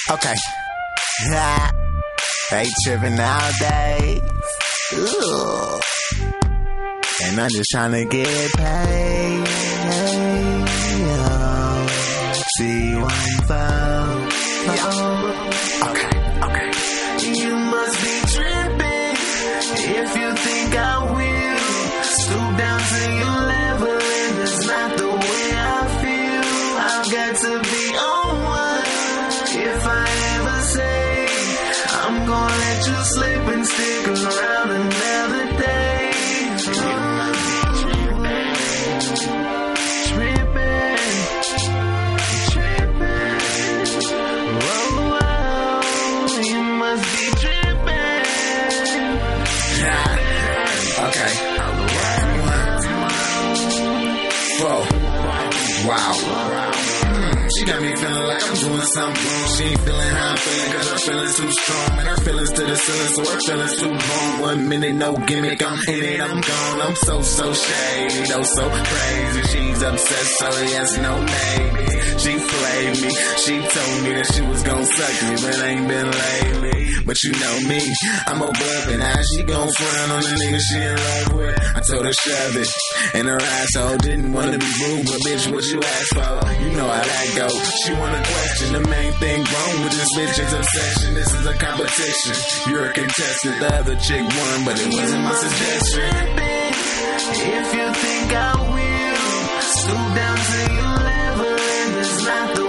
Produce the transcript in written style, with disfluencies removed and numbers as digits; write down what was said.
Okay. They tripping nowadays. Ooh. And I'm just trying to get paid. C14. Okay. You must be tripping if you think I will stoop down to your level, and it's not the way I feel. I've got to be on one. If I ever say I'm gonna let you slip and stick around another day, you must be tripping. Whoa, you must be tripping. Okay. Whoa. Wow. She got me feeling like I'm doing something wrong. She ain't feeling how I'm feeling, cause her feelings too strong. And her feelings to the ceiling, so her feelings too long. 1 minute, no gimmick, I'm in it, I'm gone. I'm so shady, oh so crazy. She's obsessed, so yes, no maybe. She played me, she told me that she was gon' suck me, but ain't been lately. But you know me, I'm a bub, and how she gon' frown on the nigga she in love with. I told her shove it, and her asshole didn't wanna be rude, but bitch, what you asked for? You know how that go. She wanna question the main thing wrong with this bitch is obsession. This is a competition. You're a contestant, the other chick won, but it wasn't my suggestion. If you think I will stoop down to your level, and it's not the